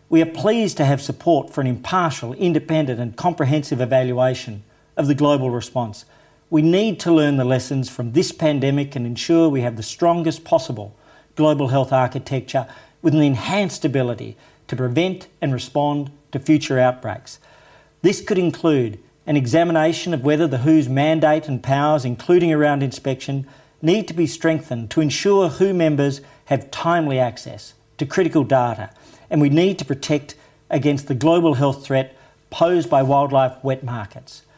We are pleased to have support for an impartial, independent and comprehensive evaluation of the global response. We need to learn the lessons from this pandemic and ensure we have the strongest possible global health architecture with an enhanced ability to prevent and respond to future outbreaks. This could include an examination of whether the WHO's mandate and powers, including around inspection, need to be strengthened to ensure WHO members have timely access to critical data, and we need to protect against the global health threat posed by wildlife wet markets.